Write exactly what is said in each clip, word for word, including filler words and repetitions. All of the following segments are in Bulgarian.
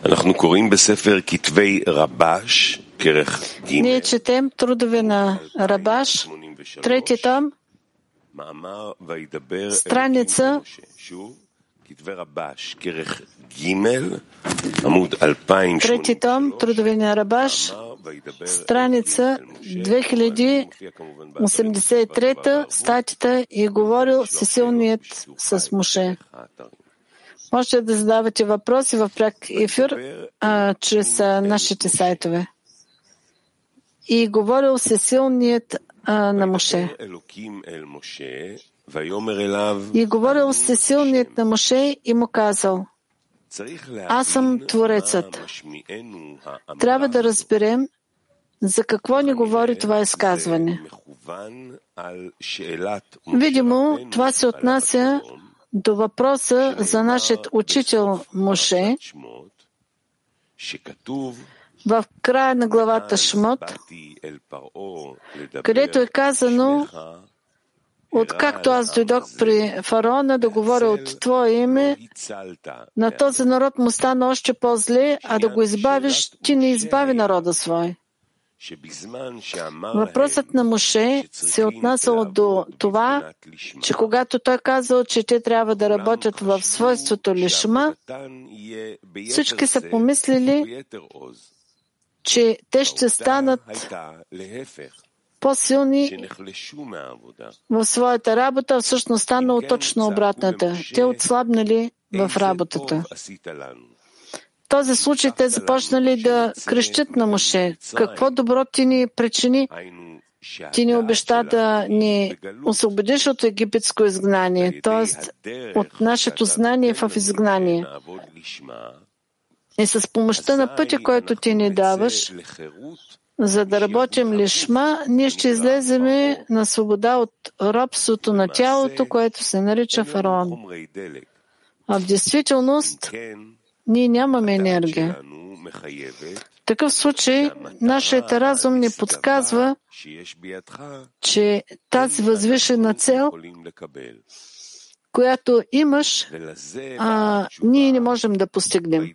Ние четем трудове на Рабаш, трети том, страница трети том, трудове на Рабаш, страница две хиляди осемдесет и трета, статията и говорил всесилният с Моше. Можете да задавате въпроси в пряк ефир а, чрез а, нашите сайтове. И говорил всесилният а, на Моше. И говорил всесилният на Моше и му казал: аз съм Творецът. Трябва да разберем за какво ни говори това изказване. Видимо, това се отнася до въпроса за нашият учител Моше в края на главата Шмот, където е казано: откакто аз дойдох при фараона да говоря от Твое име, на този народ му стана още по-зле, а да го избавиш, ти не избави народа свой. Въпросът на Моше се отнасял до това, че когато той казал, че те трябва да работят в свойството лишма, всички са помислили, че те ще станат по-силни в своята работа, а всъщност станало точно обратната. Те отслабнали в работата. В този случай те започнали да крещят на Моше: какво добро ти ни причини? Ти ни обеща да ни освободиш от египетско изгнание, т.е. от нашето знание в изгнание. И с помощта на пътя, който ти ни даваш, за да работим лишма, ние ще излеземе на свобода от робството на тялото, което се нарича фараон. А в действителност ние нямаме енергия. В такъв случай нашият разум ни подсказва, че тази възвишена цел, която имаш, а, ние не можем да постигнем.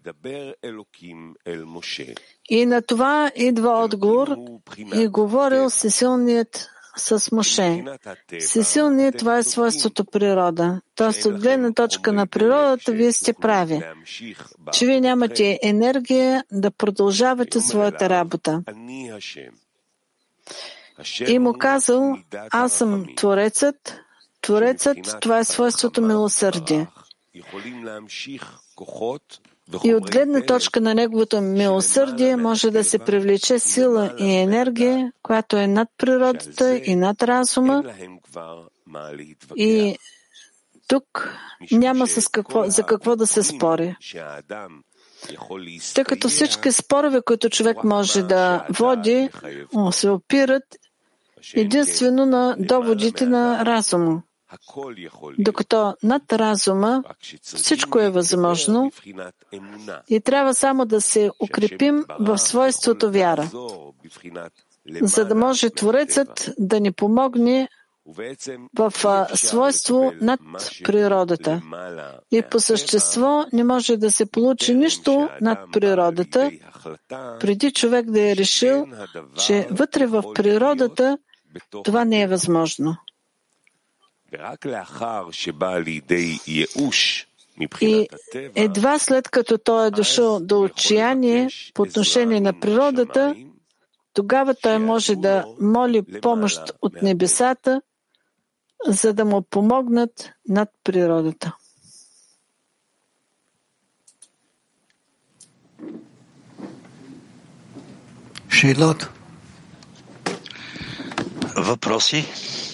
И на това идва отговор и говорил всесилният с Моше. Всесилният, това е свойството природа. Тоест, от гледна точка на природата, вие сте прави, че вие нямате енергия да продължавате своята работа. И му казал: аз съм Творецът. Творецът, това е свойството милосърдие. И от гледна точка на неговото милосърдие може да се привлече сила и енергия, която е над природата и над разума. И тук няма с какво, за какво да се спори. Тъй като всички спорове, които човек може да води, се опират единствено на доводите на разума. Докато над разума всичко е възможно и трябва само да се укрепим в свойството вяра, за да може Творецът да ни помогне в свойство над природата. И по същество не може да се получи нищо над природата, преди човек да е решил, че вътре в природата това не е възможно. И едва след като той е дошъл до отчаяние по отношение на природата, тогава той може да моли помощ от небесата, за да му помогнат над природата. Шейлот. Въпроси?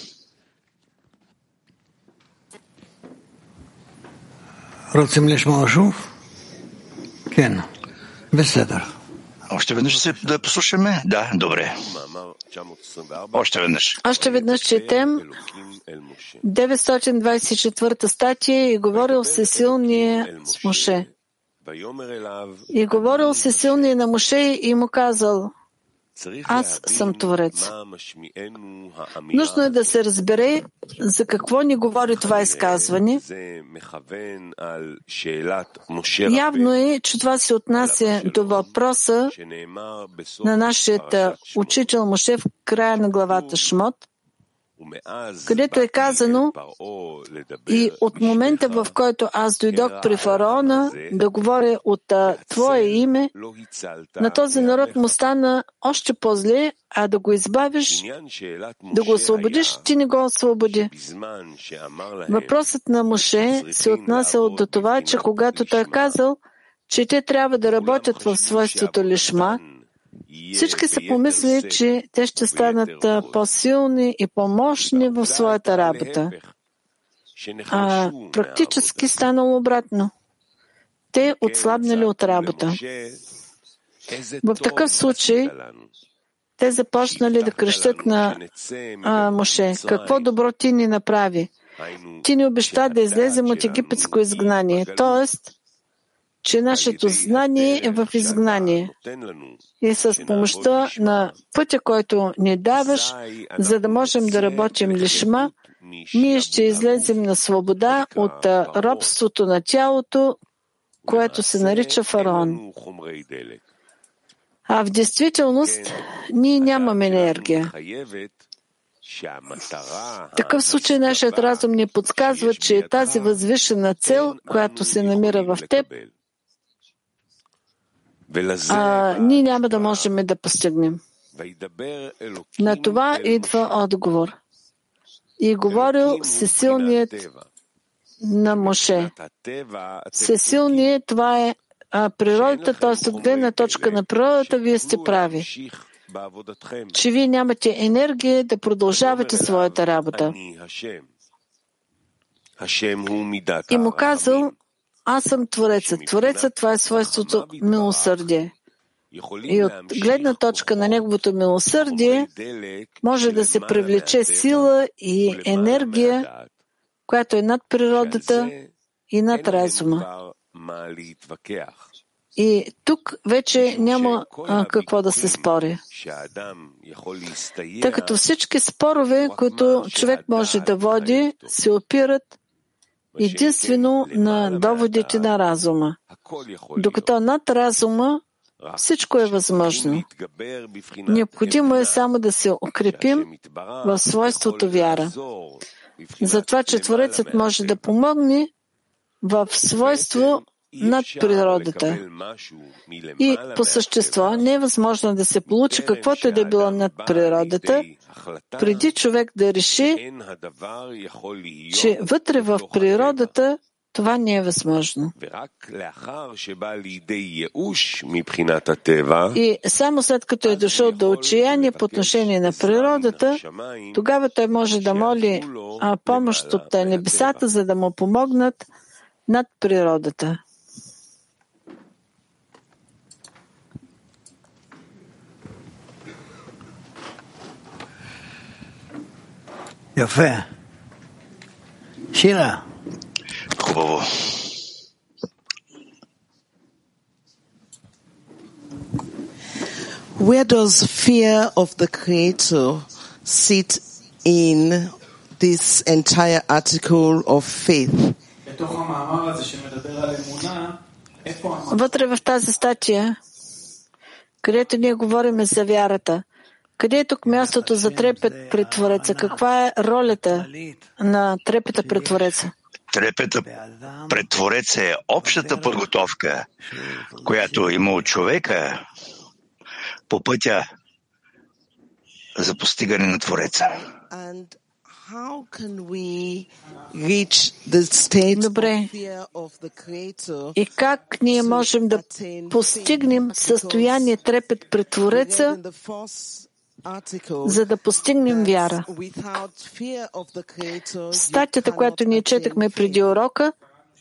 רוצים לשמוע שוב? כן, בסדר. Още веднъж да послушаме? Да, добре. Още веднъж. Още веднъж четем деветстотин двадесет и четвърта статия и говорил всесилния с Моше. И говорил всесилния на Моше и му казал: аз съм Творец. Нужно е да се разбере за какво ни говори това изказване. Явно е, че това се отнася до въпроса на нашия учител Моше в края на главата Шмот, където е казано: и от момента, в който аз дойдох при фараона да говоря от Твое име, на този народ му стана още по-зле, а да го избавиш, да го освободиш, ти не го освободи. Въпросът на Моше се отнасял до това, че когато той казал, че те трябва да работят в свойството лишма, всички са помислили, че те ще станат по-силни и по-мощни в своята работа. А практически станало обратно. Те отслабнали от работа. В такъв случай те започнали да крещят на а, Моше: какво добро ти ни направи? Ти ни обеща да излезем от египетско изгнание, т.е. че нашето знание е в изгнание. И с помощта на пътя, който ни даваш, за да можем да работим лишма, ние ще излезем на свобода от робството на тялото, което се нарича фараон. А в действителност ние нямаме енергия. В такъв случай нашият разум ни подсказва, че тази възвишена цел, която се намира в теб, а, ние няма да можем да постигнем. На това идва отговор. И говорил всесилният на Моше. Всесилният, това е а, природата, т.е. от гледна точка на природата, вие сте прави, че вие нямате енергия да продължавате своята работа. И му казал: аз съм Творецът. Творецът, това е свойството милосърдие. И от гледна точка на неговото милосърдие може да се привлече сила и енергия, която е над природата и над разума. И тук вече няма а, какво да се спори. Тъй като всички спорове, които човек може да води, се опират единствено на доводите на разума. Докато над разума всичко е възможно. Необходимо е само да се укрепим в свойството вяра. Затова, че Творецът може да помогне в свойство над природата. И по същество не е възможно да се получи каквото и да е било над природата, преди човек да реши, че вътре в природата това не е възможно. И само след като е дошъл до отчаяние по отношение на природата, тогава той може да моли а, помощ от небесата, за да му помогнат над природата. יפה. שירה. Хубаво. Where does fear of the Creator sit in this entire article of faith? Вътре в тази статия, където ние говорим за вярата, къде е тук мястото за трепет пред Твореца? Каква е ролята на трепета пред Твореца? Трепета пред Твореца е общата подготовка, която има от човека по пътя за постигане на Твореца. Добре. И как ние можем да постигнем състояние трепет пред Твореца, за да постигнем вяра? Статията, която ние четахме преди урока,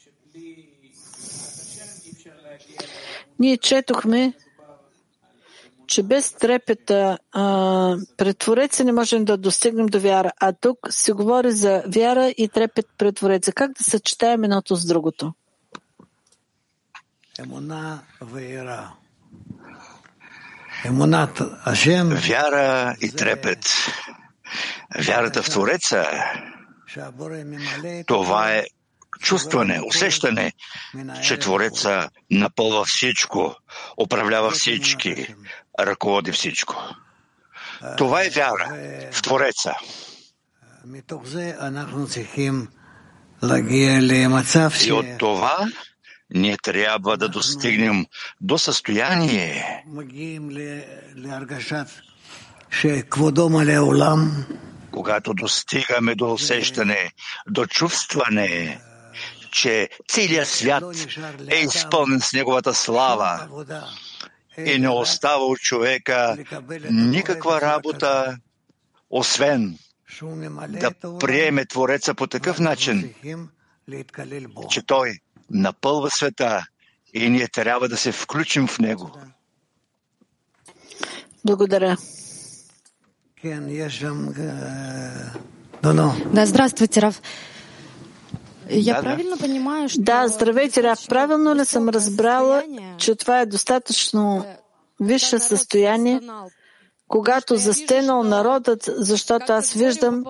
ние четохме, че без трепета а, пред Твореца не можем да достигнем до вяра. А тук се говори за вяра и трепет пред Твореца. Как да съчетаем едното с другото? Вяра и трепет. Вярата в Твореца, това е чувстване, усещане, че Твореца напълва всичко, управлява всички, ръководи всичко. Това е вяра в Твореца. И от това ние трябва да достигнем до състояние, когато достигаме до усещане, до чувстване, че целият свят е изпълнен с Неговата слава и не остава от човека никаква работа, освен да приеме Твореца по такъв начин, че Той напълва света и ние трябва да се включим в Него. Благодаря. Да, здравствуйте, Рав. Я да, правильно да. понимаю, что... Да, здравейте, Рав. Правилно ли съм разбрала, че това е достатъчно висше състояние, когато застенал народът, защото аз виждам,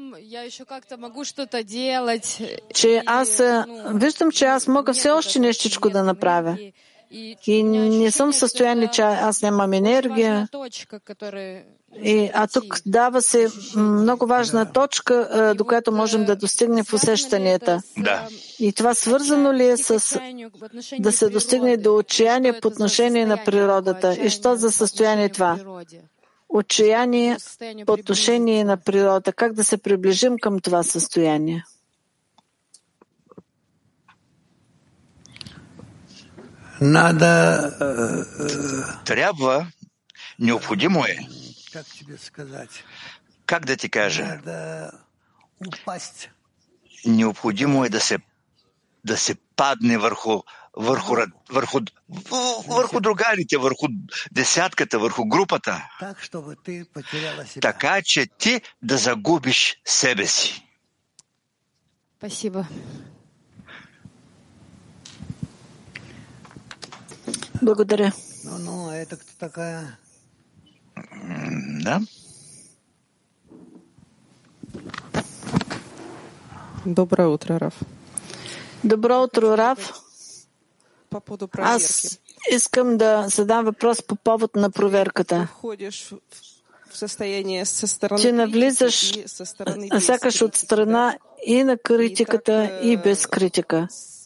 че аз виждам, че аз мога все още нещичко да направя. И не съм в състояние, че аз нямам енергия. И, а тук дава се много важна точка, до която можем да достигнем в усещанията. Да. И това свързано ли е с да се достигне до отчаяние по отношение на природата? И що за състояние това? Отчаяние по отношение на природата. Как да се приближим към това състояние? Трябва, необходимо е, как да ти кажа, необходимо е да се, да се падне върху, върху, върху, върху другарите, върху десятката, върху групата, така че ти да загубиш себе си. Спасибо. Благодаря. Да. Доброе утро, Раф. Добро утро, Раф. Аз искам да задам въпрос по повод на проверката. Ти навлизаш сякаш от страна и на критиката, и без критика.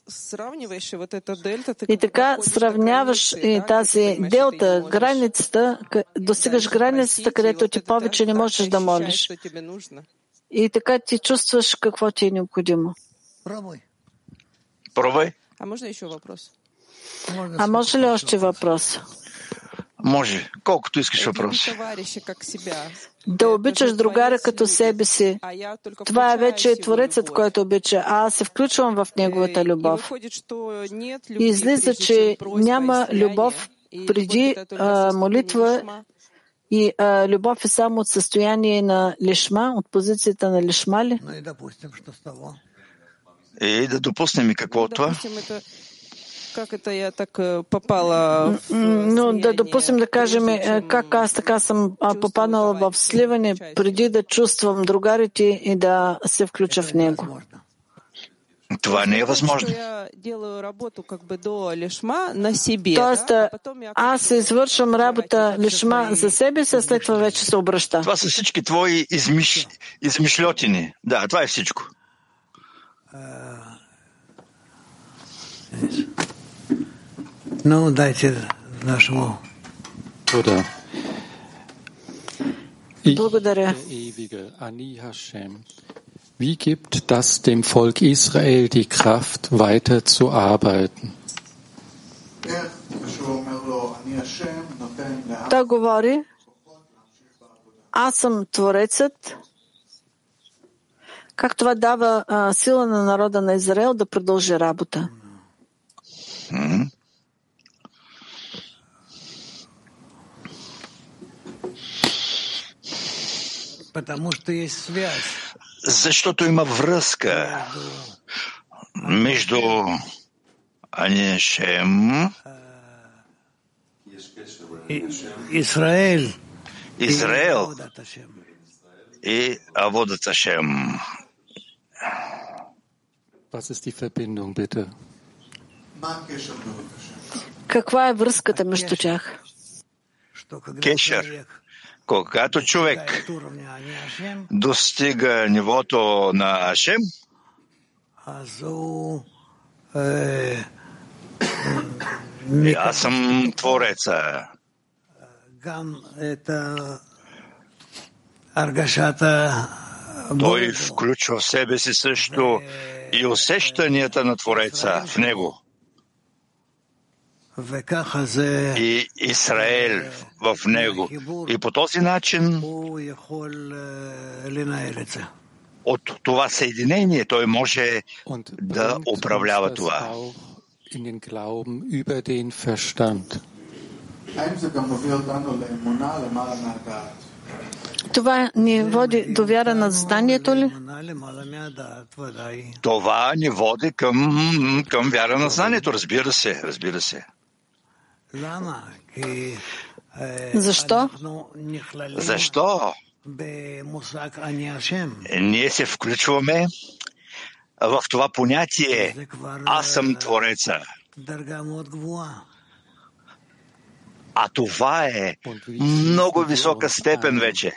И така сравняваш и тази делта, границата, достигаш границата, където ти повече не можеш да молиш. И така ти чувстваш какво ти е необходимо. Пробвай. А може еще въпрос? А може ли още въпрос? Може. Колкото искаш въпрос. Да обичаш другара като себе си. Това е вече Творецът, който обича, а аз се включвам в Неговата любов. И излиза, че няма любов преди а, молитва и а, любов е само от състояние на лишма, от позицията на лишма ли? И да допуснем и какво от това? Как это я так попала в Но да допустим да кажем как аз така съм попаднала в сливане преди да чувствам другарите и да се включа в него. Това не е възможно. Тоест, аз извършвам работа лишма за себе си, а след това вече се обръща. Това са всички твои измиш... измишлетини. Да, това е всичко. Ну, дайте нашему. Благодаря. Wie gibt das dem Volk Israel die Kraft, weiter zu arbeiten? Той говори, аз съм Творецът. Как това дава а, сила на народа на Израел да продължи работа? Mm-hmm. Защото има връзка между Анешем Израел Израел и Аводат Ашем. Was ist die Verbindung, bitte? Каква е връзката между тях? Кешер. Когато човек достига нивото на Ашем, и аз съм Твореца. Той включва в себе си също и усещанията на Твореца в него. И Израел в него. И по този начин от това съединение той може да управлява това. Това ни води до вяра на знанието ли? Това ни води към, към вяра на знанието, разбира се, разбира се. Защо? Защо? Ние се включваме в това понятие аз съм Твореца. А това е много висока степен вече.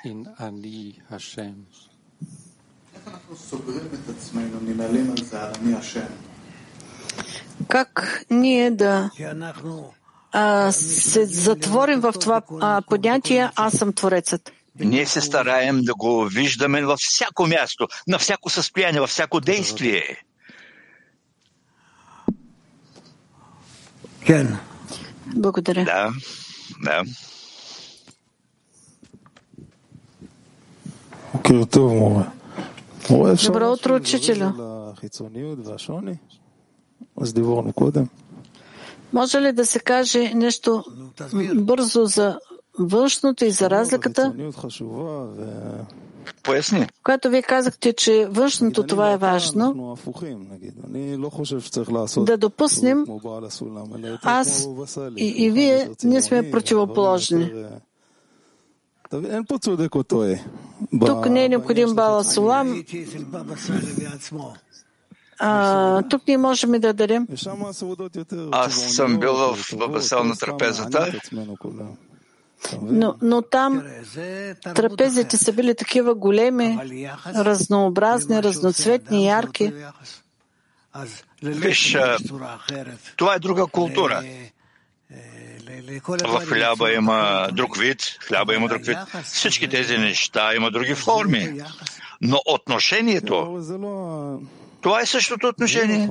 Как ние да а, се затворим в това а, понятие аз съм Творецът? Ние се стараем да го виждаме във всяко място, на всяко състояние, във всяко действие. Благодаря. Да, да. Добро утро, учителю. Може ли да се каже нещо бързо за външното и за разликата? Поясни. Когато вие казахте, че външното това е важно, да допуснем, аз и, и вие, ние сме противоположни. Тук не е необходим Бала Сулам. А, тук ние можем да дадем. Аз съм бил в Басел на трапезата. Но, но там трапезите са били такива големи, разнообразни, разноцветни, ярки. Виж, това е друга култура. В хляба има друг вид, хляба има друг вид. Всички тези неща има други форми. Но отношението, това е същото отношение.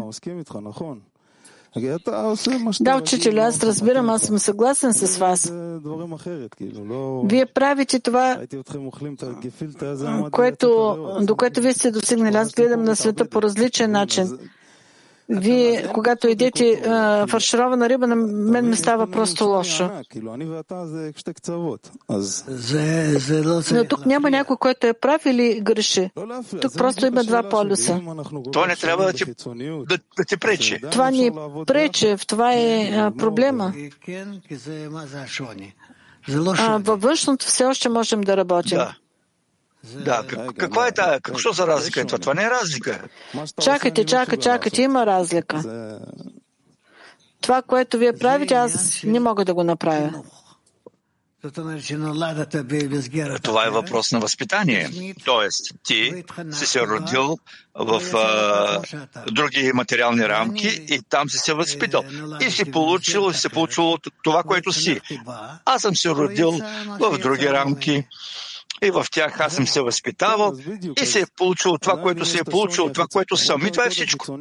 Да, учителю, аз разбирам, аз съм съгласен с вас. Вие правите това, което, до което вие сте достигнали. Аз гледам на света по различен начин. Вие, когато едете фарширована риба, на мен ми става просто лошо. Но тук няма някой, който е прав или греши. Тук просто има два полюса. Това не трябва да ти, да, да ти пречи. Това ни пречи, в това е а, проблема. А, във външното все още можем да работим. Да. Да, каква е тая? Какво за разлика е това? Това не е разлика. Чакайте, чакайте, чакайте, има разлика. Това, което вие правите, аз не мога да го направя. Това е въпрос на възпитание. Тоест, ти си се родил в а, други материални рамки и там си се възпитал. И си получил, и си получил това, което си. Аз съм се родил в други рамки. И в тях аз съм се възпитавал и се е получил това, което се е получил, това, което съм. И това е всичко.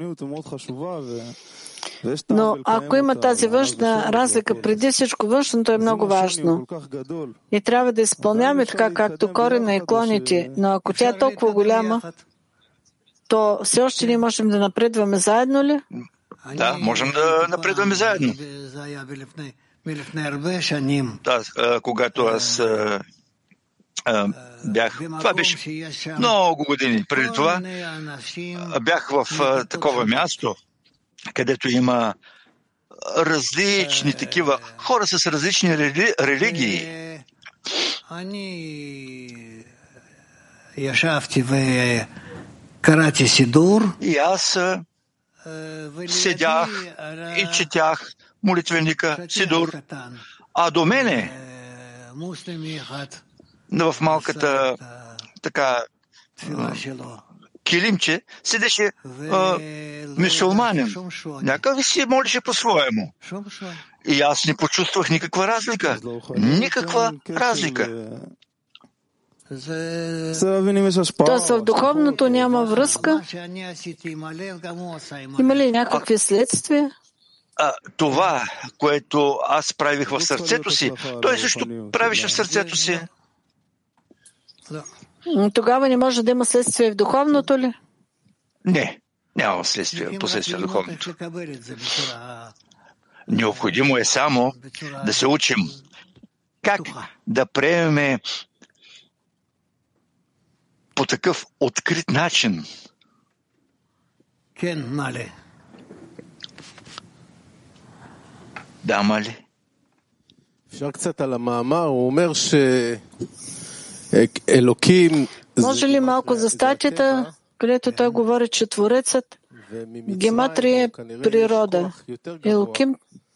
Но ако има тази външна разлика, преди всичко външното е много важно. И трябва да изпълняваме така, както корена и клоните. Но ако тя е толкова голяма, то все още не можем да напредваме заедно ли? Да, можем да напредваме заедно. Да, когато аз бях, това беше много години преди това, бях в такова място, където има различни такива хора с различни рели... религии. И аз седях и четях молитвеника Сидур, а до мене в малката така килимче седеше мюсюлманин. Някак си молеше по-своему. И аз не почувствах никаква разлика. Никаква разлика. Тоест в духовното няма връзка? Има ли някакви следствия? А, това, което аз правих в сърцето си, той също правеше в сърцето си. Тогава не може да има следствие в духовното ли? Не, няма следствие, последствие в духовното. Необходимо е само да се учим как да приемем по такъв открит начин. Да, мали. Може ли малко за статията, където той говори, че Творецът гематрия е природа, Елоким,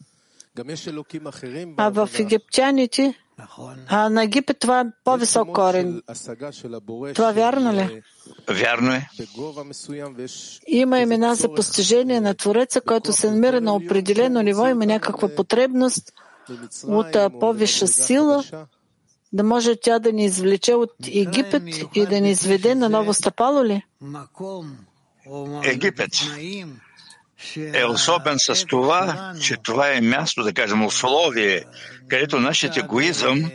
а в египтяните, а на Египет това е по-висок корен. Това вярно ли? Вярно е. Има имена за постижение на Твореца, който се намира на определено ниво, има някаква потребност от по-висша сила, да може тя да ни извлече от Египет и да ни изведе на ново стъпало ли? Египет е особен с това, че това е място, да кажем, условие, където нашият егоизъм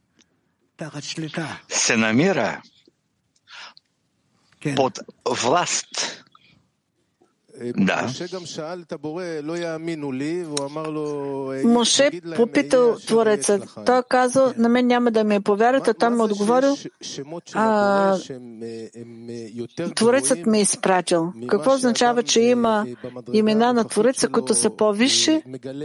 се намира под власт. Да. Моше попитал Твореца. Той казал, на мен няма да ме повярват, а той му отговорил, а Творецът ме е изпратил. Какво означава, че има имена на Твореца, които са по-висши,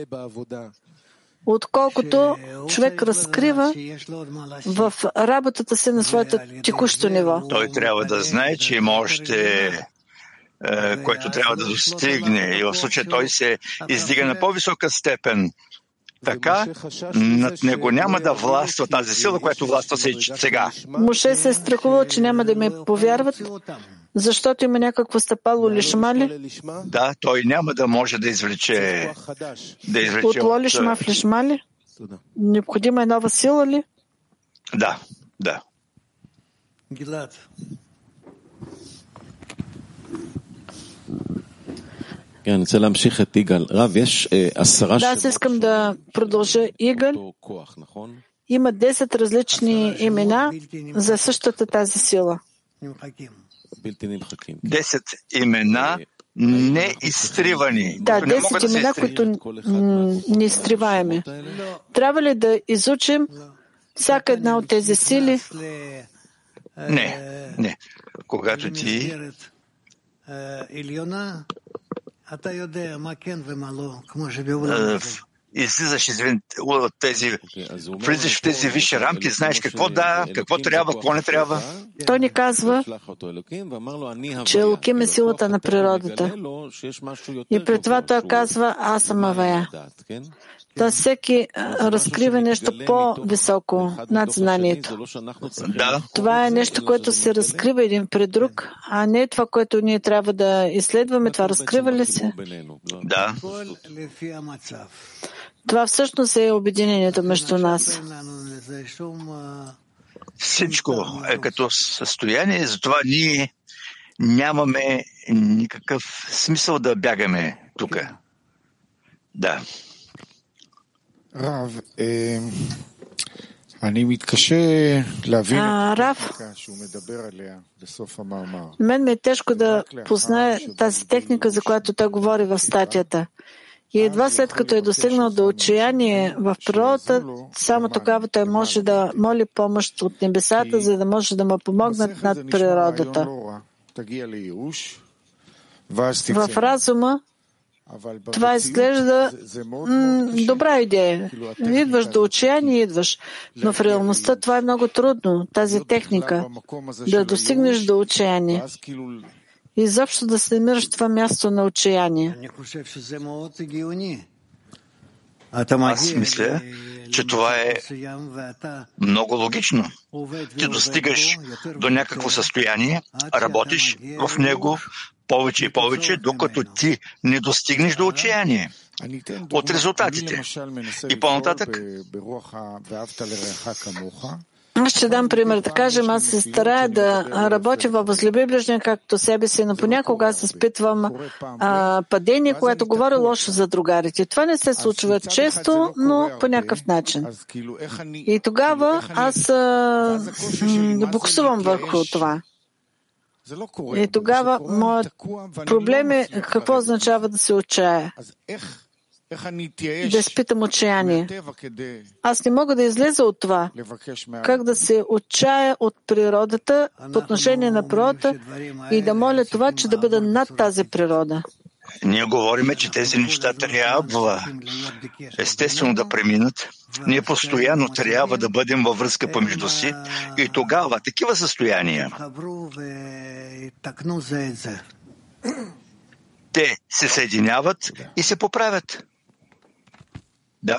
отколкото човек разкрива в работата си на своето текущо ниво? Той трябва да знае, че има още който трябва да достигне. И в случая той се издига на по-висока степен. Така над него няма да властва тази сила, която властва сега. Моше се е страхувал, че няма да ме повярват, защото има някакво стъпало лишма ли? Да, той няма да може да извлече да извлече от лолишма в лишма ли? Необходима е нова сила ли? Да, да. Да, аз искам да продължа Игъл. Има десет различни имена за същата тази сила. Десет имена неизтривани. Да, десет имена, които не изтриваеми. Трябва ли да изучим всяка една от тези сили? Не, не. Когато ти излизаш извин, от тези, влизаш в тези висши рамки, знаеш какво да, какво трябва, какво не трябва. Той ни казва, че Елоким е силата на природата. И пред това той казва, аз съм Авая. Тоест всеки разкрива нещо по-високо над знанието. Да. Това е нещо, което се разкрива един пред друг, а не това, което ние трябва да изследваме. Това разкрива ли се? Да. Това всъщност е обединението между нас. Всичко е като състояние, затова ние нямаме никакъв смисъл да бягаме тук. Да. Рав, אני מתקשה להבין שהוא מדבר עליה בסוף המאמר. Мен ми е тежко да позная тази техника, за която той говори в статията. И едва след като е достигнал до отчаяние в природата, само тогава той може да моли помощ от небесата, за да може да му помогнат над природата. В разума Това изглежда м- добра идея. Идваш до отчаяние, идваш. Но в реалността това е много трудно, тази техника, да достигнеш до отчаяние. И изобщо да се намираш в това място на отчаяние. Аз мисля, че това е много логично. Ти достигаш до някакво състояние, работиш в него повече и повече, докато ти не достигнеш до отчаяние от резултатите. И по-нататък. Аз ще дам пример. Да кажем, аз се старая да работя във възлюби ближния както себе си, но понякога аз изпитвам а, падение, което говори лошо за другарите. Това не се случва често, но по някакъв начин. И тогава аз а, м- буксувам върху това. И тогава моят проблем е какво означава да се отчая. Да изпитам отчаяние. Аз не мога да излеза от това. Как да се отчая от природата, по отношение на природата и да моля това, че да бъда над тази природа. Ние говориме, че тези неща трябва естествено да преминат. Ние постоянно трябва да бъдем във връзка помежду си и тогава такива състояния те се съединяват и се поправят. Да.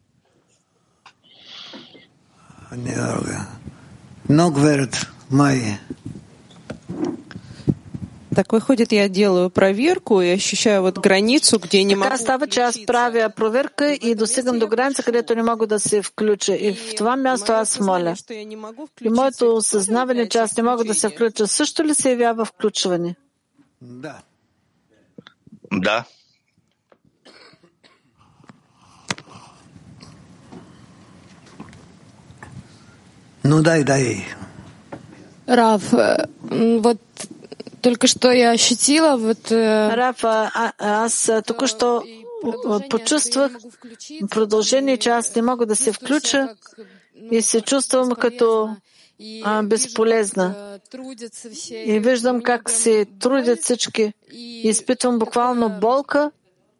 Так выходит, я делаю проверку и ощущаю вот границу, где не могу. Така става, че аз правя проверка и достигам до граница, където не мога да се включа. И в това място аз моля. И моето осъзнаване, че аз не мога да се включа, също ли се явява включване? Да. Да. Ну дай, дай. Рав, вот только что я ощутила вот... Рав, а, аз току-що почувствах продължение, че аз не мога да се включа и се чувствам като а, безполезна. И виждам как се трудят всички. И изпитвам буквално болка.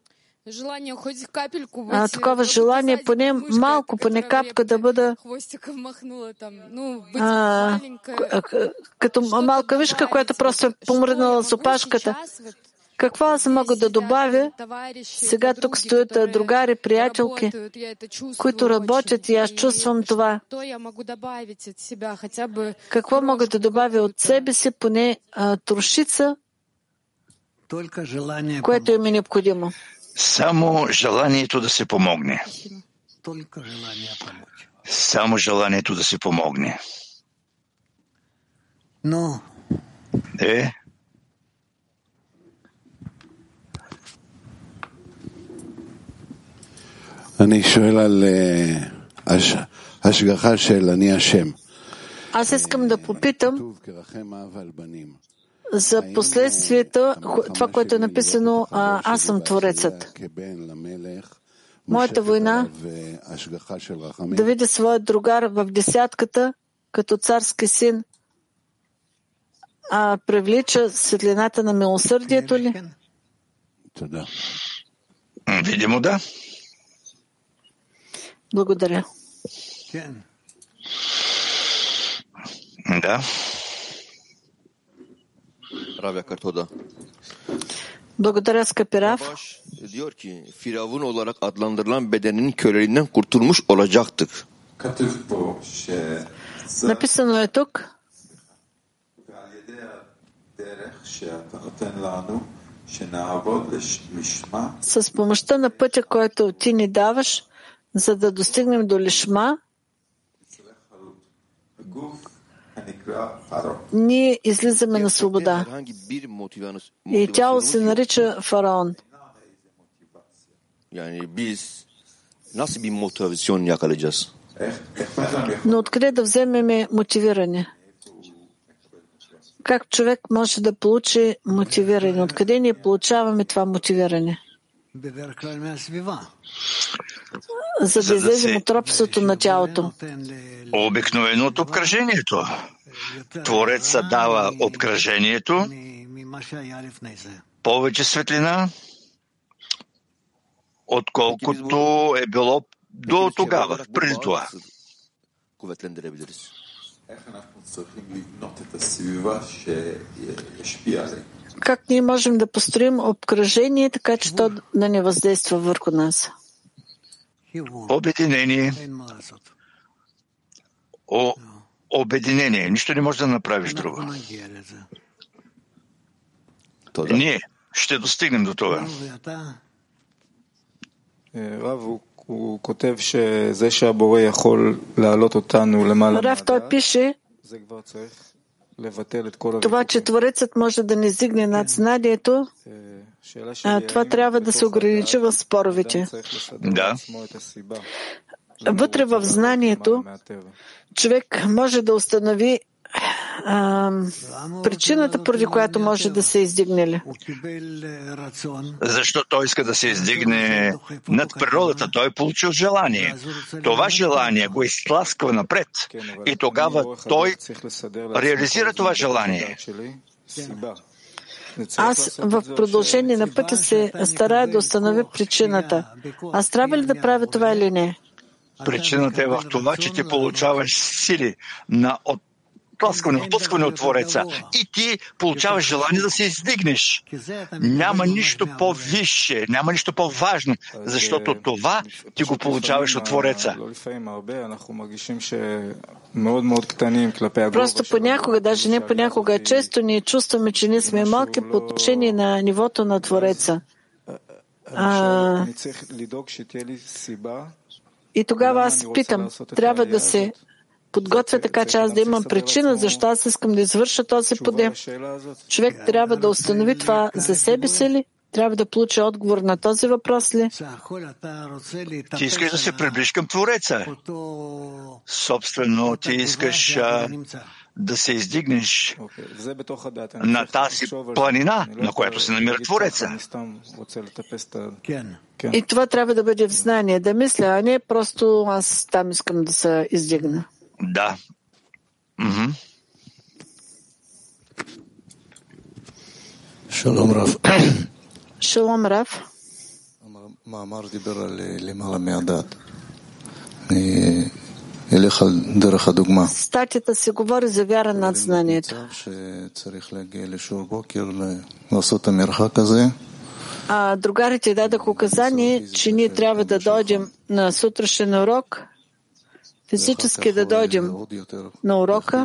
А, такова желание, поне малко, поне капка да бъда а, като малка вишка, която просто е помръднала с опашката. Какво аз мога да добавя? Сега тук стоят другари, приятелки, които работят и аз чувствам това. Какво мога да добавя от себе си, поне а, трошица, което им е необходимо? Само желанието да се помогне. Само желанието да се помогне. Но. Е? אני שואל על השגחה של אני השם. Аз искам да попитам за последствията, това, което е написано, а, аз съм Творецът. Моята война да видя своят другар в десятката, като царски син, а привлича светлината на милосърдието ли? Видимо да. Благодаря. Да. Благодаря, скъпи Рав. Diyor ki Firavun olarak adlandırılan bedeninin köleliğinden kurtulmuş olacaktık. Написано е тук. С помощта на пътя, който ти ни даваш, за да достигнем до лишма, ние излизаме на свобода. И тяло се нарича фараон. Но откъде да вземем мотивиране? Как човек може да получи мотивиране? Откъде ние получаваме това мотивиране? За да излезем от робството на тялото. Обикновено от обкръжението. Твореца дава обкръжението повече светлина, отколкото е било до тогава, преди това. Как ние можем да построим обкръжение, така че то да не въздейства върху нас? Обединение. О, обединение. Нищо не може да направиш друго. Ние ще достигнем до това. Рав, той пише, това, че Творецът може да не издигне над знанието, това трябва да се ограничи в споровете. Да. Вътре в знанието човек може да установи а, причината, поради която може да се издигне. Защо той иска да се издигне над природата? Той е получил желание. Това желание го изтласква напред. И тогава той реализира това желание. Аз в продължение на пътя се старая да установя причината. Аз трябва ли да правя това или не? Причината е в това, че ти получаваш сили на оттласкване, отпускване от Твореца и ти получаваш желание да се издигнеш. Няма нищо по-висше, няма нищо по-важно, защото това ти го получаваш от Твореца. Просто понякога, даже не понякога, често ние чувстваме, че ние сме малки по отношение на нивото на Твореца. А... И тогава аз питам, трябва да се подготвя така, че аз да имам причина, защо аз искам да извърша този подем. Човек трябва да установи това за себе си ли? Трябва да получи отговор на този въпрос ли? Ти искаш да се приближиш към Твореца. Собствено, ти искаш а, да се издигнеш на тази планина, на която се намира Твореца. И това трябва да бъде в знание, да мисля, а не просто аз там искам да се издигна. Да. Mm-hmm. Шалом, Рав. Шалом, Рав. מאמר דיבר על למעלה מהדעת. אני אלך על דרך הדוגמה. Статията се говори за вяра над знанието. שצריך להגיע לשיעור בוקר, לעשות את המרחק הזה. А другарите дадах указание, че ние трябва да дойдем на сутрешен урок, физически да дойдем на урока,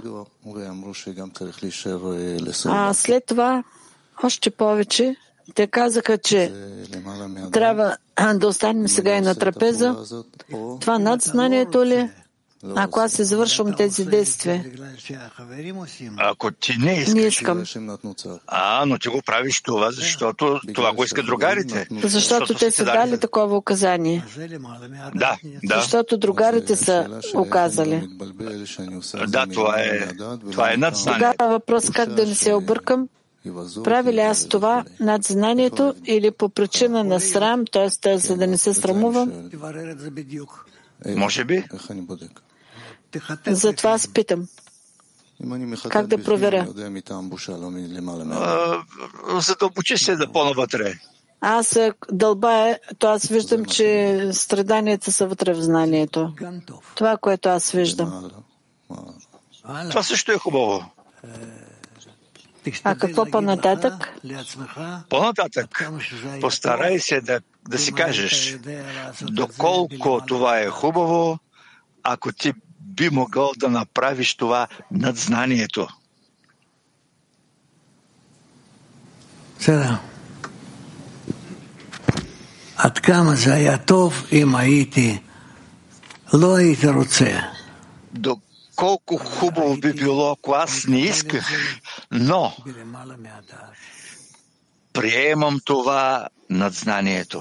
а след това още повече те казаха, че трябва да останем сега и на трапеза. Това над знанието ли? Ако аз извършвам тези действия. Ако ти не искаш, не искам. А, но ти го правиш това, защото това го искат другарите. Защото, защото те са дали да... такова указание. Да, да. Защото другарите са указали. Да, това е, това е над знанието. Тогава въпрос как да не се объркам. Прави ли аз това над знанието или по причина на срам, т.е. за да не се срамувам? Може би. Затова аз питам. Как да проверя? Задълбочи се да по-навътре. Аз дълбая, то аз виждам, че страданията са вътре в знанието. Това, което аз виждам. Това също е хубаво. А какво по-нататък? По-нататък постарай се да, да си кажеш доколко това е хубаво, ако ти би могъл да направиш това над знанието. Сега. עד כמה זה היה טוב אם הייתי לא הייתי רוצה. Колко хубаво би било, ако аз не исках, но приемам това над знанието.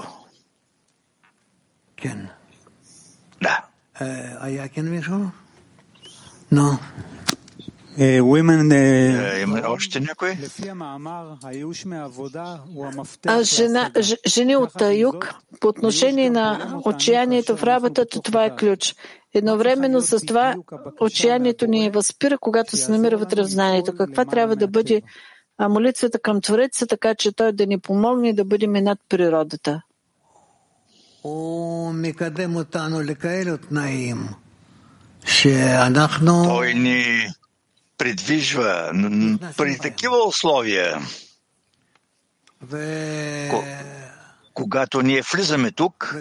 Да. Но. Има още някой? А жена, ж, жени от юг, по отношение на отчаянието в работата, това е ключ. Едновременно с това отчаянието ни възпира, когато се намира вътре в знанието. Каква трябва да бъде молитвата към Твореца, така че той да ни помогне да бъдем над природата? Той ни придвижва при такива условия. Когато ние влизаме тук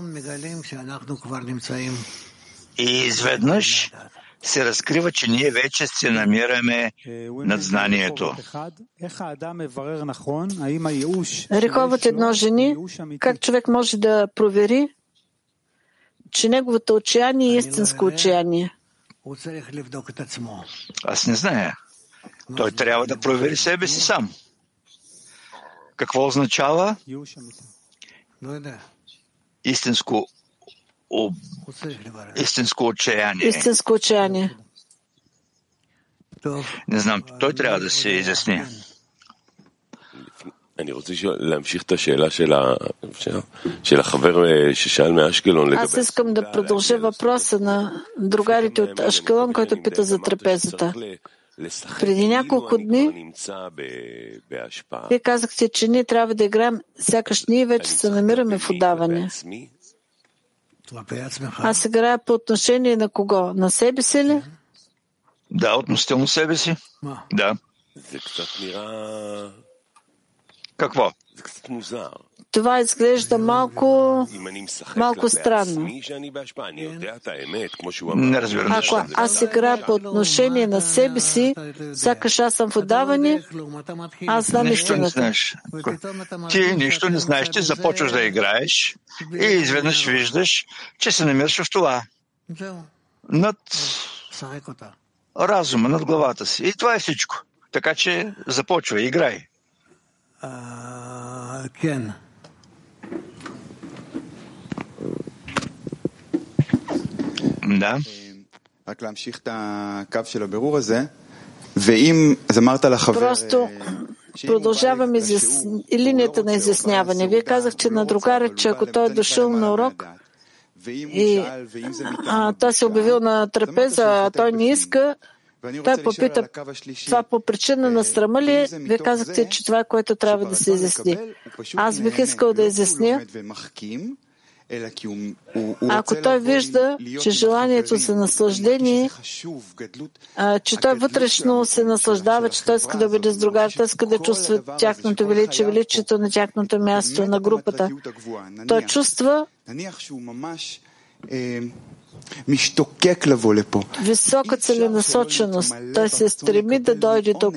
и изведнъж се разкрива, че ние вече се намираме над знанието. Реховът едно жени, как човек може да провери, че неговото отчаяние е истинско отчаяние? Аз не зная. Той трябва да провери себе си сам. Какво означава истинско, об... истинско отчаяние? Истинско отчаяние. Не знам, той трябва да се изясни. אני רוצה להמשיך את השאלה של החבר ששאל מאשקלון. Аз искам да продължа въпроса на другарите от Ашкелон, който пита за трапезата. Преди няколко дни вие казахте, че ние трябва да играем, сякаш ние вече се намираме в отдаване. Аз играя по отношение на кого? На себе си ли? Да, относително себе си. Да. Какво? Това изглежда малко, малко странно. Не разбирам. Ако аз играя по отношение на себе си, сякаш аз съм в отдаване, аз знам истината. Ти нищо не знаеш, ти започваш да играеш и изведнъж виждаш, че се намираш в това. Над разума, над главата си. И това е всичко. Така че започвай, играй. Кен. Да. רק להמשיך את הקו של הבירור הזה, ואם, אז אמרת לחבר... Просто продължаваме изяс... линията на изясняване. Вие казахте на другаря, че ако той е дошъл на урок и а, той се обявил на трапеза, а той не иска, той попита това по причина на срама ли е? Вие казахте, че това е което трябва да се изясни. Аз бих искал да изясня, ако той вижда, че желанието за наслаждение, а, че той вътрешно се наслаждава, че той иска да бъде с другарите, иска да чувства тяхното величие, величието на тяхното място, на групата. Той чувства висока целенасоченост. Той се стреми да дойде тук.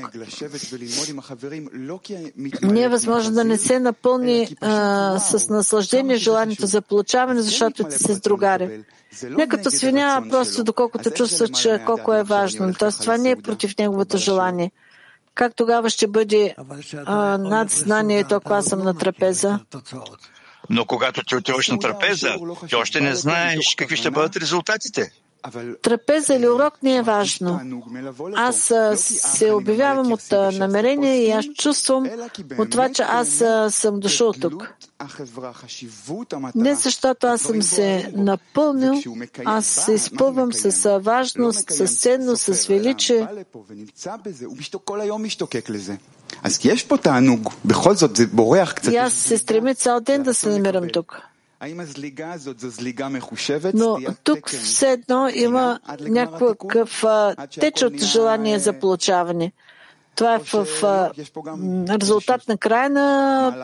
Не е възможно да не се напълни а, с наслаждение желанието за получаване, защото ти се сдругари. Не като свиня, просто доколкото чувства, че колко е важно. Тоест това не е против неговото желание. Как тогава ще бъде а, над знанието, ако аз съм на трапеза? Но когато ти отиваш на трапеза, ти още не знаеш какви ще бъдат резултатите. Трапеза или урок не е важно. Аз се обявявам от намерение и аз чувствам от това, че аз съм дошъл тук. Не защото аз съм се напълнил, аз се изпълвам с важност, с ценност, с величие. И аз се стремя цял ден да се намирам тук. Но тук все едно има някакъв теч от желание за получаване. Това е в, в резултат на края на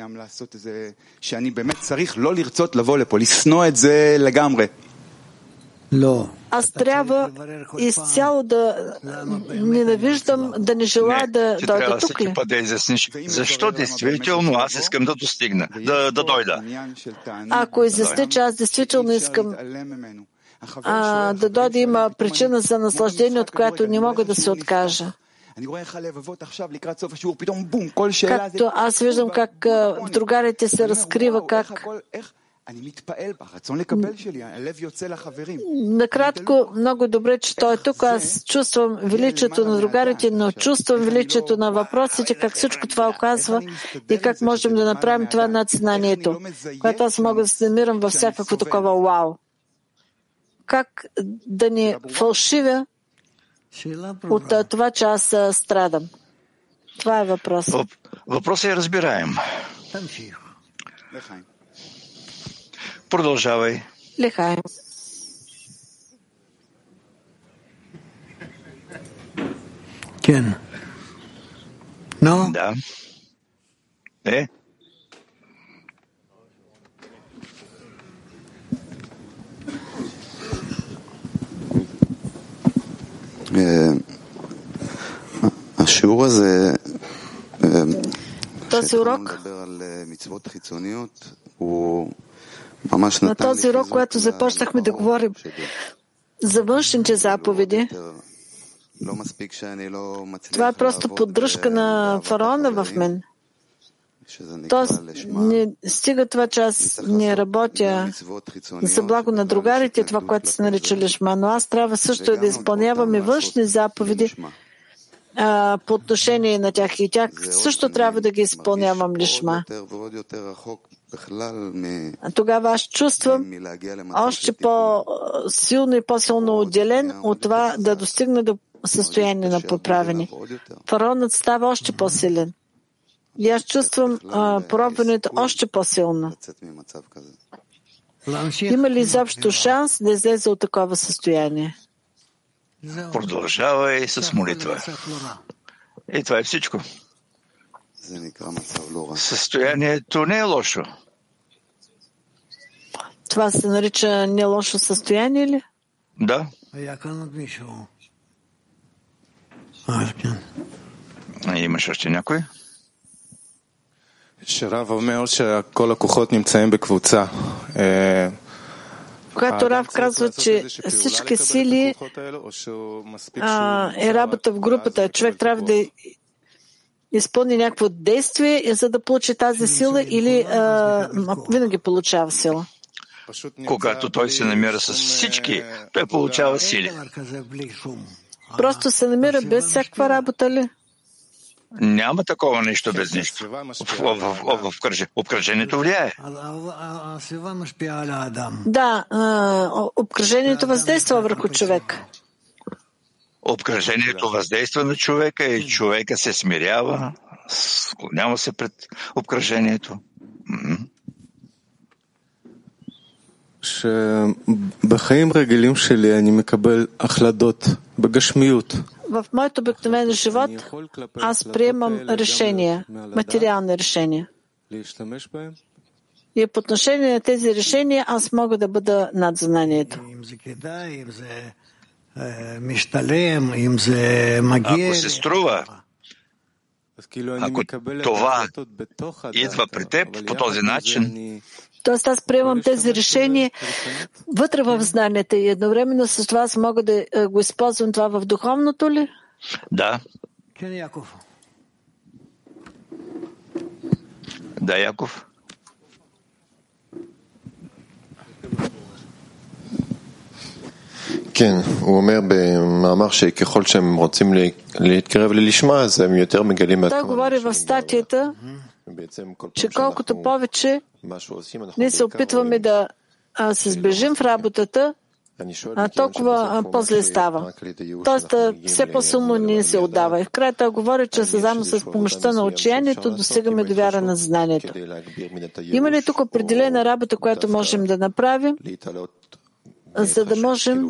аз трябва изцяло да ненавиждам, да не желая да дойда тук ли? Да изясниш, защо действително аз искам да достигна, да, да дойда. Ако изясня, че аз действително искам а, да дойда, има причина за наслаждение, от която не мога да се откажа. Както аз виждам как в другарите се разкрива как накратко, много добре, че той е тук. Аз чувствам величието на другарите, но чувствам величието на въпросите, как всичко това оказва и как можем да направим това над знанието, което аз мога да се намирам във всякакво такова вау. Как да не фалшивя от това, че аз страдам? Това е въпрос. Въпросът е разбираем. Продължавай. Лихай. Кен. Но? Да. Е? השיעור הזה, този урок, на този урок, когато започнахме да говорим за външните заповеди, това е просто поддръжка на фараона в мен. Тоест, не стига това, че аз не работя за благо на другарите, това, което се нарича лишма, но аз трябва също да изпълнявам и външни заповеди а, по отношение на тях. И тях също трябва да ги изпълнявам лишма. Тогава аз чувствам още по-силно и по-силно отделен от това да достигна до състояние на поправени. Фараонът става още по-силен. И аз чувствам а, пробването още по-силно. Има ли изобщо шанс да излезе от такова състояние? Продължавай с молитва. И това е всичко. Състоянието не е лошо. Това се нарича не лошо състояние ли? Да. Имаш още някой? שרב אומר שכל הכוחות נמצאים בקבוצה. Когато Рав казва, че всички сили а, е работа в групата, човек трябва да изпълни някакво действие, за да получи тази сила, или а, винаги получава сила? Когато той се намира с всички, той получава сили. Просто се намира без всякаква работа ли? Няма такова нещо без нищо. В, в, в, в обкръжението влияе. Да, обкръжението въздейства върху човек. Обкръжението въздейства на човека и човека се смирява, склонява се пред обкръжението. שבחיים רגילים שלי אני מקבל החלטות בגשמיות. В моят обикновен живот аз приемам решения, материални решения. И по отношение на тези решения аз мога да бъда над знанието. Ако се струва, ако това идва при теб по този начин, Тоест аз приемам тези решения вътре в знанието и едновременно с това аз мога да го използвам това в духовното ли? Да. Да, Яков. כן, הוא אומר במאמר שככל שהם רוצים להתקרב ללשמה, אז הם יותר מגלים Той говори в статията, че колкото повече ние се опитваме да се сближим в работата, толкова по-зле става. Тоест, все по-силно ни се отдава. И в края той говори, че само с помощта на учението достигаме до вяра на знанието. Има ли тук определена работа, която можем да направим, за да можем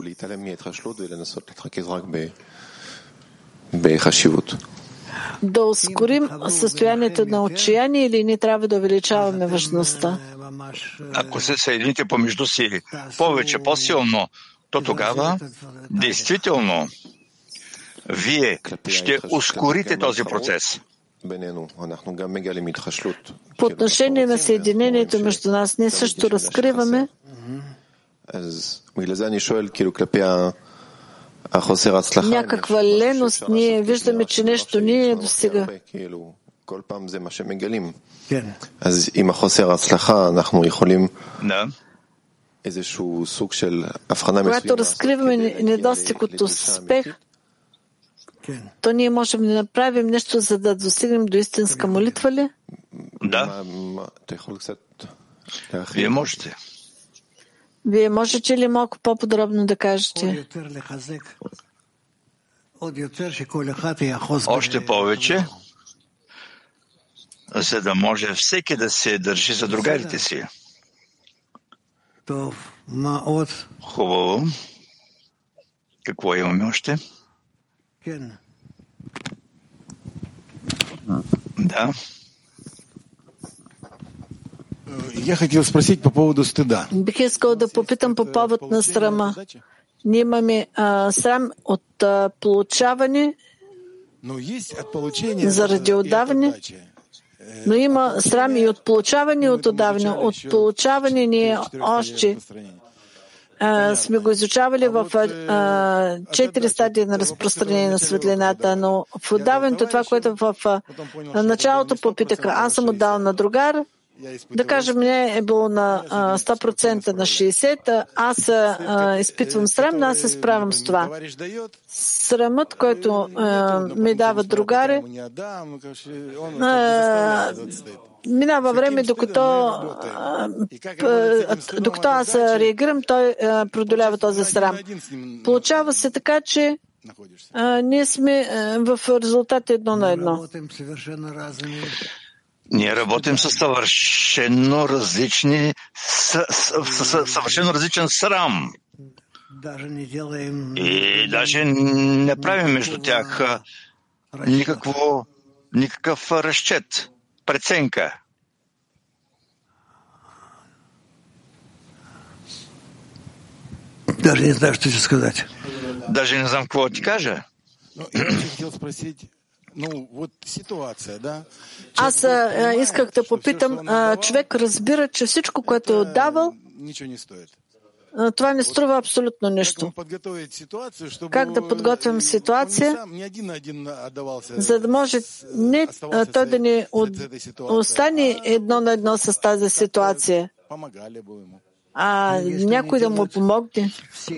да ускорим състоянието на отчаяние, или ние трябва да увеличаваме важността? Ако се съедините помежду си повече, по-силно, то тогава действително вие ще ускорите този процес. По отношение на съединението между нас, ние също разкриваме някаква леност. Ние виждаме, че нещо ни достига. אז עם החוסר ההצלחה אנחנו יכולים איזשהו סוג של הבחנה מסוימת. когато разкриваме недостиг от успех, то ние можем да направим нещо, за да достигнем до истинска молитва ли? Да. Вие можете. Вие можете ли малко по-подробно да кажете? Още повече, за да може всеки да се държи за другарите си. Хубаво. Какво имаме още? Да. Я хотел спросить по поводу стыда. Бих искал да попитам по повод на срама. Ние имаме а, срам от а, получаване заради отдаване, но има срам и от получаване и от отдаване. От получаване ние още а, сме го изучавали в а, четири стадии на разпространение на светлината, но в отдаването, това, което в а, началото попитаха, аз съм отдал на другар, да кажем, не е било на сто процента на шейсет процента, аз а, изпитвам срам, но аз се справям с това. Срамът, който а, ми дава другари, а, минава време, докато, а, докато аз реагирам, той а, продолява този срам. Получава се така, че а, ние сме а, в резултат едно на едно. Ние работим с съвършено различни, с, с, с, съвършено различен срам. И даже не правим между тях никакво, никакъв разчет, преценка. Даже не знаю, что тебе сказать. Даже не знам какво ти кажа. Аз а, исках да попитам, а, човек разбира, че всичко, което е отдавал, а, това не струва абсолютно нищо. Как да подготвим ситуация, за да може не а, той да ни от, остане едно на едно с тази ситуация, а някой да му помогне?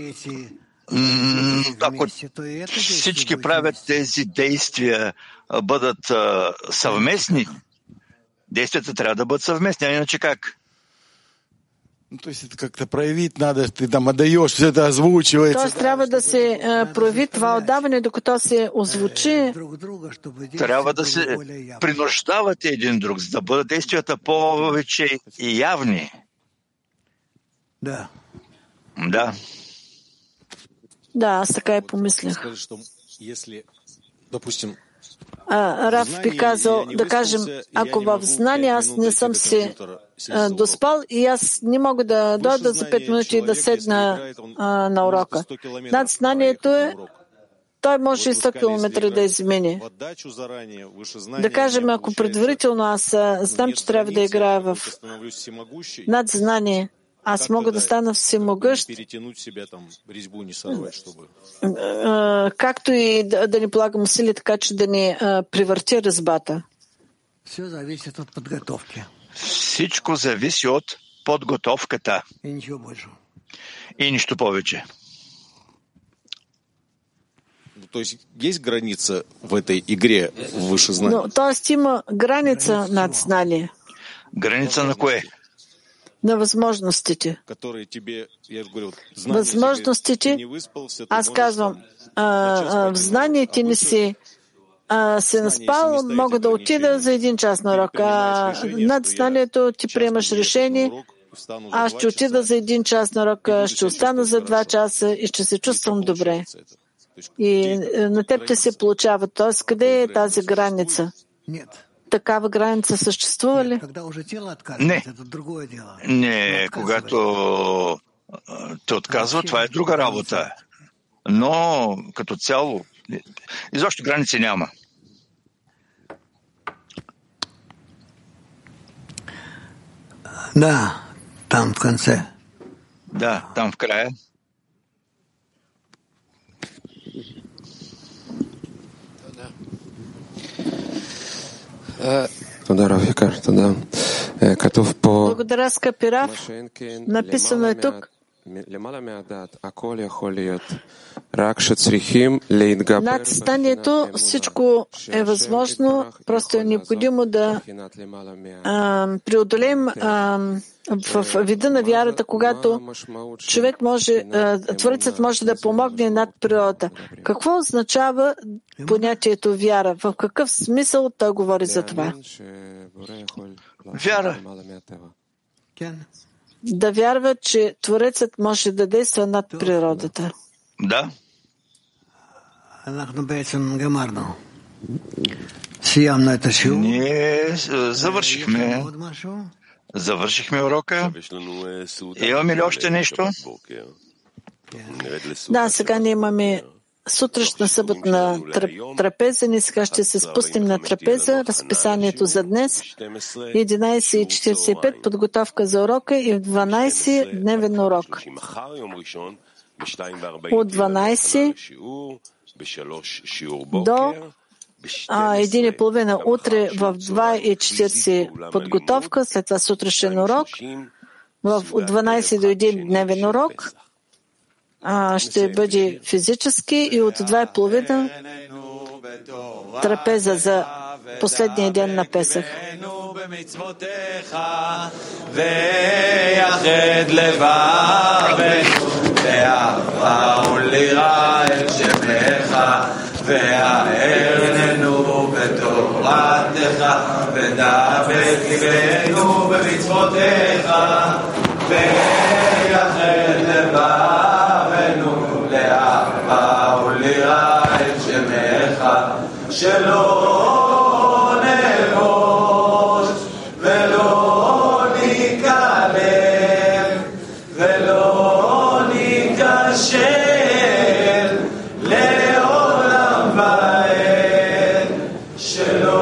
Ако всички правят тези действия, бъдат а, съвместни, действията трябва да бъдат съвместни, а иначе как? Тоест, как-то проявить надо, ты там отдаешь, все это озвучивается. Тоест, трябва да се прояви това отдаване, докато се озвучи. Трябва да се принуждавате един друг, за да бъдат действията повече и явни. Да. Да. Да, аз така и помислях. А, Раф би казал, да кажем, ако в знание аз не съм се а, доспал и аз не мога да дойда за пет минути и да седна а, на урока. Над знанието е, той може и сто километра да измени. Да кажем, ако предварително аз а, знам, че трябва да играя в надзнание, аз мога да стана всемогъщ, както и да, да ни полагам усилия, така че да ни а, превърти резбата. Всичко зависи от подготовката. И нищо повече. Тоест има граница над знание. Граница на кое? На възможностите. Възможностите, аз казвам, а, а, в знание ти не си а, се наспал, мога да отида за един час на урок. А над знанието ти приемаш решение, аз ще отида за един час на урок, ще остана за два часа и ще се чувствам добре. И на теб те се получава. Тоест, къде е тази граница? Такава граница съществува ли? Не. Не, когато те отказва, това е друга работа. Но като цяло, изобщо граници няма. Да, там в конце. Да, там в края. Благодаря, скъпи Раф. Написано е тук. Над знанието всичко е възможно, просто е необходимо да а, преодолеем а, в вида на вярата, когато човек може, творецът може да помогне над природата. Какво означава понятието вяра? В какъв смисъл той говори за това? Вяра да вярват, че Творецът може да действа над природата. Да. Ние завършихме. Завършихме урока. Имаме ли още нещо? Да, сега ние имаме сутрешна съботна трапеза. Ние сега ще се спустим на трапеза. Разписанието за днес единайсет и четирийсет и пет подготовка за урока и в дванайсет дневен урок. От дванайсет до а, един и половина утре в два и четирийсет подготовка, след това сутрешен урок. В, от дванайсет до един дневен урок а, ще бъде физически и от два и половина трапеза за последния ден на Песах. והארננו בתורתך ודבק ליבנו במצוותיך ויחד לבבנו לאהבה וליראה את שמך שלא נבוש ולא נקלל ולא נקשר לעולם ועד שלא